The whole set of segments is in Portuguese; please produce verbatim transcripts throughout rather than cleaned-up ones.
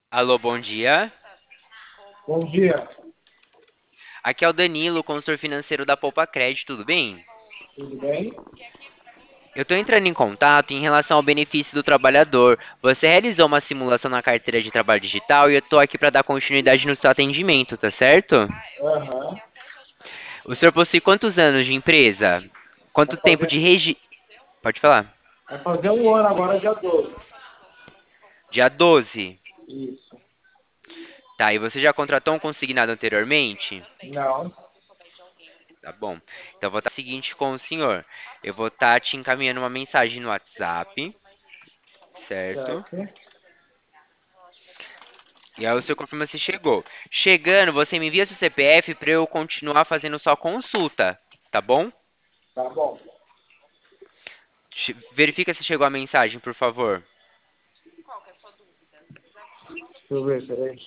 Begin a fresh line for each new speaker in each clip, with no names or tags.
Alô, bom dia.
Bom dia,
Aqui é o Danilo, consultor financeiro da Poupa Crédito, tudo bem?
tudo bem?
Eu estou entrando em contato em relação ao benefício do trabalhador. Você realizou uma simulação na carteira de trabalho digital e eu estou aqui para dar continuidade no seu atendimento, tá certo?
Aham.
O senhor possui quantos anos de empresa?
Vai
Quanto tempo
fazer,
de regi... Pode falar.
vai fazer um ano agora, dia doze.
Dia doze.
Isso.
Tá, e você já contratou um consignado anteriormente?
Não,
Tá bom. Então eu vou estar o seguinte com o senhor. Eu vou estar te encaminhando uma mensagem no WhatsApp, certo?
certo.
E aí o seu confirma se chegou. Chegando, você me envia seu C P F para eu continuar fazendo só consulta, tá bom?
Tá bom.
Che- Verifica se chegou a mensagem, por favor.
Deixa eu ver, peraí.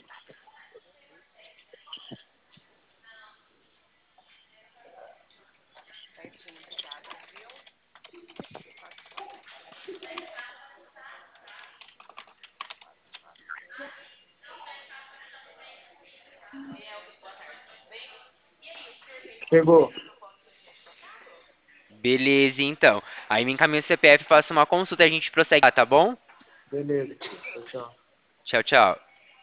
Chegou.
Beleza, então. Aí me encaminha o C P F, faça uma consulta e a gente prossegue, tá bom?
Beleza. Tchau, tchau.
Tchau, tchau.